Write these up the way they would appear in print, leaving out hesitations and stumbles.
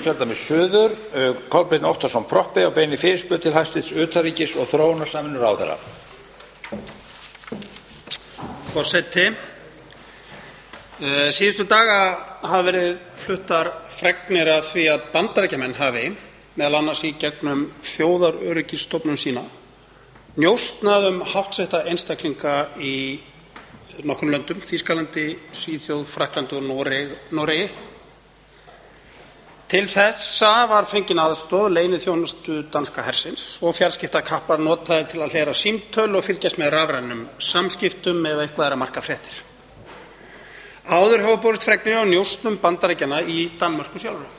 Reykjavíkurkjördæmis suður, Kolbeinn Óttarsson Proppé og beinir fyrirspurn til hæstv. Utanríkis- og þróunarsamvinnuráðherra. Forseti. Síðustu daga hafa verið fluttar fregnir af því að Bandaríkjamenn hafi, meðal annars í gegnum þjóðaröryggisstofnun sína, njósnað háttsetta einstaklinga í nokkrum löndum, Þýskalandi, Svíþjóð, Frakklandi og Noregi. Til þessa var fengin aðstoð leyniþjónustu danska hersins og fjarskiptakappar notaðir til að hlera símtöl og fylgjast með rafrænum samskiptum ef eitthvað að marka fréttir. Áður hafa borist fregnir á njósnum Bandaríkjanna í Danmörku sjálfri.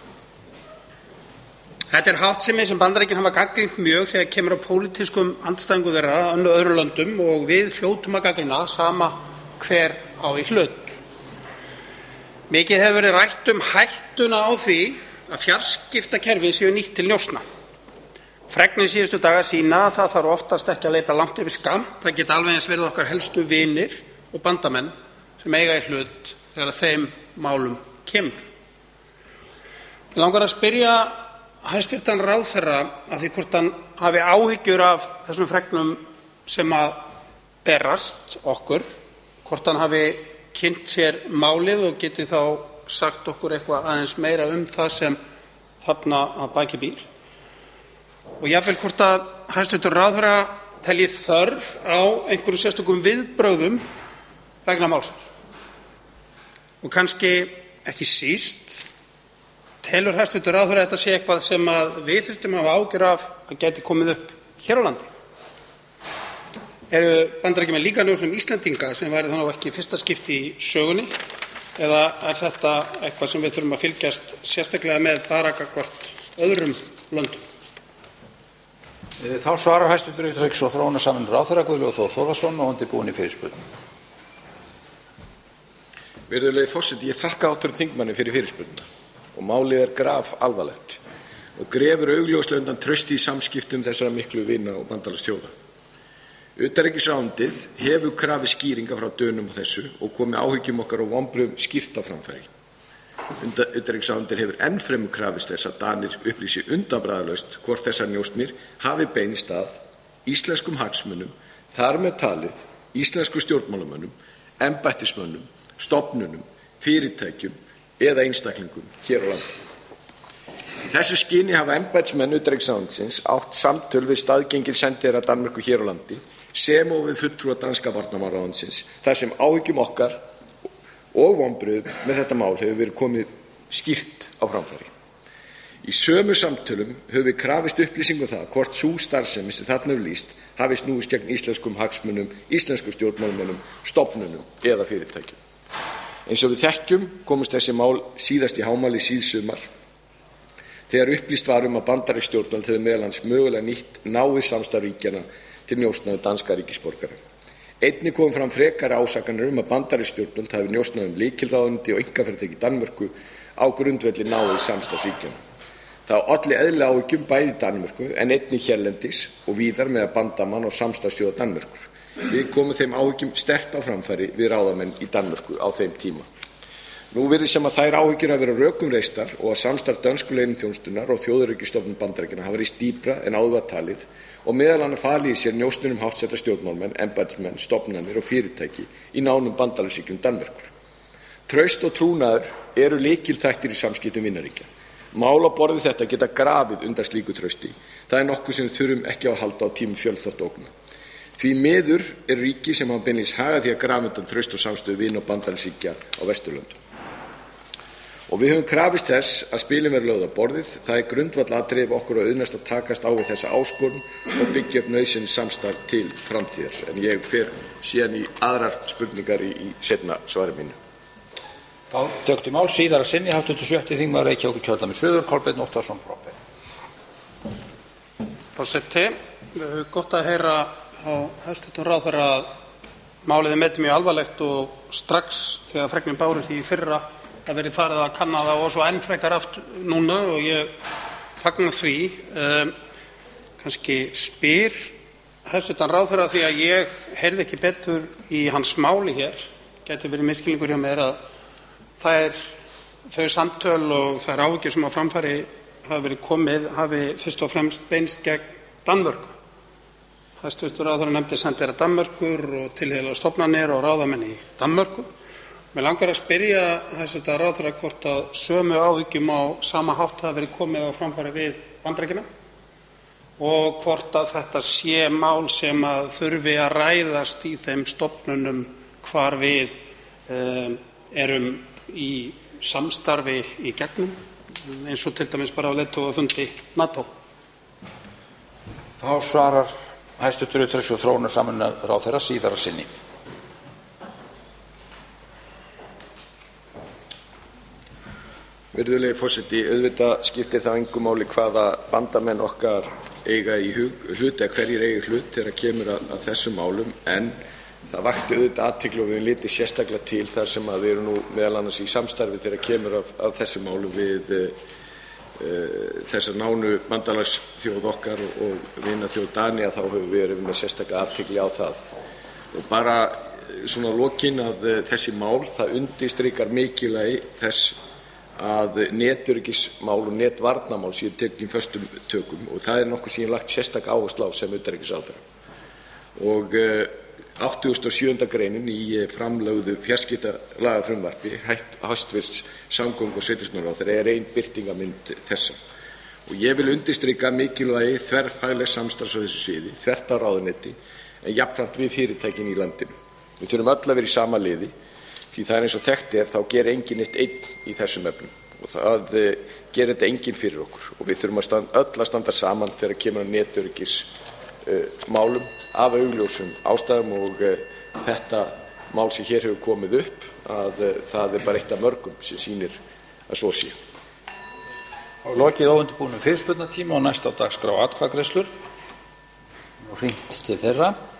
Þetta háttsemi sem Bandaríkin hafa gagnrýnt mjög þegar kemur á pólitískum andstæðingum þeirra öðrum löndum og við hljótum að gagnrýna sama hver á í hlut. Mikið hefur verið rætt hættuna á því að fjarskiptakerfi séu nýtt til njósna. Fregnir síðustu daga sýna að það þarf oftast ekki að leita langt yfir skammt. Það geta alveg eins verið okkar helstu vinir og bandamenn sem eiga í hlut þegar þeim málum kemur. Mig langar að spyrja hæstv. Ráðherra að því hvort hann hafi áhyggjur af þessum fregnum sem að berast okkur, hvort hann hafi kynnt sér málið og geti þá sagt okkur eitthvað aðeins meira það sem þarna að baki býr. Og jafnvel hvort að hæstv. Ráðherra telji þörf á einhverjum sérstökum viðbrögðum vegna málsins. Og kannski ekki síst, telur hæstv. Ráðherra þetta sé eitthvað sem að við þurftum að hafa áhyggjur af að gæti komið upp hér á landi? Eru Bandaríkjamenn líka njósnum Íslendinga sem væri þannig ekki fyrsta skipti í sögunni? Eða þetta eitthvað sem við þurfum að fylgjast sérstaklega með bara gagnvart öðrum löndum? Þá svarar hæstv. Utanríkis- og þróunarsamvinnuráðherra Guðlaugur Þór Þórðarson og undirbúinn í fyrirspurn. Virðulegi forseti, ég þakka hv. þingmanni fyrir fyrirspurnina og málið graf alvarlegt og grefur augljóslega undan trausti í samskiptum þessara miklu vina- og bandalagsþjóða. Utanríkisráðuneytið hefur krafið skýringa frá Dönum á þessu og komið áhyggjum okkar og vonbrigðum skýrt á framfæri. Utanríkisráðuneytið hefur enn fremur krafist þess að Danir upplýsi undanbragðalaust hvort þessar njósnir hafi beinst að íslenskum hagsmunum, þar með talið íslenskum stjórnmálamönnum, embættismönnum, stofnunum, fyrirtækjum eða einstaklingum hér á landi. Í þessu skyni hafa embættismenn utanríkisráðuneytisins átt samtöl við staðgengil sendiherra Danmerkur hér á landi sem og við fulltrúa danska varnarmálaráðuneytisins þar sem áhyggjum okkar og vonbrigðum með þetta mál hefur verið komið skýrt á framfæri. Í sömu samtölum höfum við krafist upplýsingum það hvort sú starfsemi sem þarna hefur lýst hafi snúist gegn íslenskum hagsmunum, íslenskum stjórnmálamönnum, stofnunum eða fyrirtækjum. Eins og við þekkjum komust þessi mál síðast í hámæli síðsumar þegar upplýst var að bandarísk stjórnvöld hefðu meðal annars mögulega nýtt náið samstarf ríkjanna til njósna danska ríkisborgara. Einnig kom fram frekari ásakanir að bandarísk stjórnvöld hafi njósnað líkilráðuneyti og einkafyrirtæki í Danmörku á grundvelli náið samstarfs ríkjanna. Það olli eðlilega áhyggjum bæði í Danmörku en einnig hérlendis og víðar með bandamann og samstarfsþjóða Danmörkur. Við komum þeim áhyggjum sterkt á framfæri við ráðamenn í Danmörku á þeim tíma. Nú virðist sem að þær áhyggjur hafa verið rökum reistar og að samstarf dönsku leyniþjónustunnar og þjóðaröryggisstofnunar Bandaríkjanna hafa verið dýpra en áður var talið og meðal annars falið í sér njósnir háttsetta stjórnmálamenn, embættismenn, stofnanir og fyrirtæki í nánum bandalagsríkjum Danmerkur. Traust og trúnaður eru lykilþættir í samskiptum vinaríkja. Mál á borð við þetta geta grafið undan slíku trausti. Það nokkuð sem við þurfum ekki að halda á tímum fjölþáttaógna. Því miður eru ríki sem hafa beinlínis hagað því að grafa undan traust og samstöðu vina- og bandalagsríkja á Vesturlöndum. Og við höfum krafist þess að spilin verði lögð á borðið. Það grundvallaratriði ef okkur auðnast að takast á við þessa áskorun og byggja upp nauðsynlegt samstarf til framtíðar. En ég fer síðan í aðrar spurningar í seinna svari mínu. Þá tökum mál síðara sinni hv. 7. þingmaður Reykjavíkurkjördæmis suður, Kolbeinn Óttarsson Proppé. Forseti, gott að heyra á hæstv. Ráðherra að málið metið mjög alvarlegt og strax þegar fregnir bárust í fyrra að verið farið að kanna það og svo enn frekar aftur núna og ég fagna því. Kannski spyr hæstv. Ráðherra því að ég heyrði ekki betur í hans máli hér. Gæti verið misskilningur hjá mér að þær þau samtöl og þær áhyggjur sem á framfæri hafa verið komið hafi fyrst og fremst beinst gegn Danmörku. Hæstv. Ráðherra nefndi sendiherra Danmerkur og tilheyrilegar stofnanir og ráðamenn í Danmörku. Mig langar að spyrja hæstv. Ráðherra hvort að sömu áhyggjum á sama hátt hafi verið komið á framfæri við Bandaríkjana og hvort að þetta sé mál sem að þurfi að ræðast í þeim stofnunum hvar við erum í samstarfi í gegnum, eins og til dæmis bara á leiðtogafundi NATO. Þá svarar hæstv. Utanríkis- og þróunarsamvinnuráðherra síðar að sinni. Virðulegi forseti, auðvitað skiptir það engu máli hvaða bandamenn okkar eiga í hlut eða hverjir eiga í hlut þegar kemur að þessum málum, en það vakti auðvitað athygli og við litið sérstaklega til þar sem að við erum nú meðal annars í samstarfi þegar kemur að þessum málum við þessar nánu bandalagsþjóð okkar og vinaþjóð Danía, þá höfum við verið með sérstaklega athygli á það. Og bara svona lokin að þessi mál, það undirstrikar mikilvægi þess að netöryggismál og netvarnamál séu tekin föstum tökum, og það er nokkuð sem ég lagt sérstaka áherslu á sem utanríkisráðherra. Og 87. greinin í framlögðu fjarskiptalagafrumvarpi hæstvirts samgöngu- og sveitarstjórnarráðherra er ein birtingarmynd þessa. Og ég vil undirstrika mikilvægi þverfaglegs samstarfs á þessu sviði, þvert á ráðuneyti, en jafnframt við fyrirtækin í landinu. Við þurfum öll að vera í sama liði, því það er eins og þekkt er, þá gerir enginn eitt einn í þessum efnum og það gerir þetta enginn fyrir okkur, og við þurfum öll að standa saman þegar kemur að netöryggismálum af augljósum ástæðum, og þetta mál sem hér hefur komið upp, að það er bara eitt af mörgum sem sýnir að svo sé. Lokið óundirbúnum fyrirspurnatíma og næst á dagskrá atkvæðagreiðslur og hringt til þeirra.